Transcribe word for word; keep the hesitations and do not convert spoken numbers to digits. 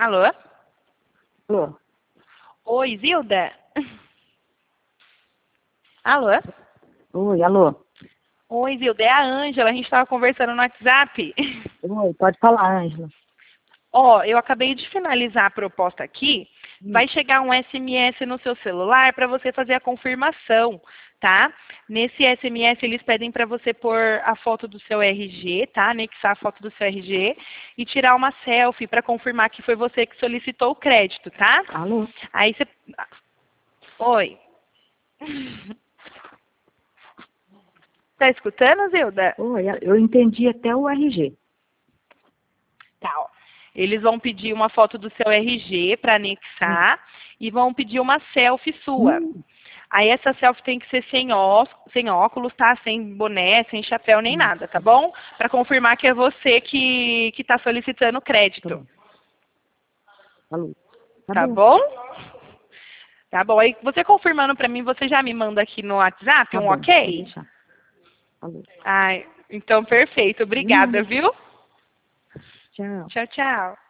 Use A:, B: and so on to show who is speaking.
A: Alô?
B: Alô?
A: Oi, Zilda? Alô?
B: Oi, alô?
A: Oi, Zilda, é a Ângela, a gente estava conversando no WhatsApp.
B: Oi, pode falar, Ângela.
A: Ó, eu acabei de finalizar a proposta aqui.
B: Hum.
A: Vai chegar um S M S no seu celular para você fazer a confirmação, tá? Nesse S M S eles pedem para você pôr a foto do seu R G, tá? Anexar a foto do seu R G e tirar uma selfie para confirmar que foi você que solicitou o crédito, tá?
B: Alô?
A: Aí você... Oi. Tá escutando, Zilda?
B: Oi, eu entendi até o R G.
A: Tá, ó. Eles vão pedir uma foto do seu R G para anexar e vão pedir uma selfie sua.
B: Hum.
A: Aí essa selfie tem que ser sem, ó, sem óculos, tá? Sem boné, sem chapéu, nem
B: Hum.
A: nada, tá bom? Para confirmar que é você que que está solicitando
B: Tá
A: crédito.
B: bom. Alô? Tá
A: Tá
B: bom.
A: bom? Tá bom. Aí você confirmando para mim, você já me manda aqui no WhatsApp
B: Tá
A: um
B: bom, pode
A: ok?
B: deixar. Alô?
A: Ai, então perfeito. Obrigada,
B: Hum.
A: viu?
B: Tchau.
A: Tchau, tchau.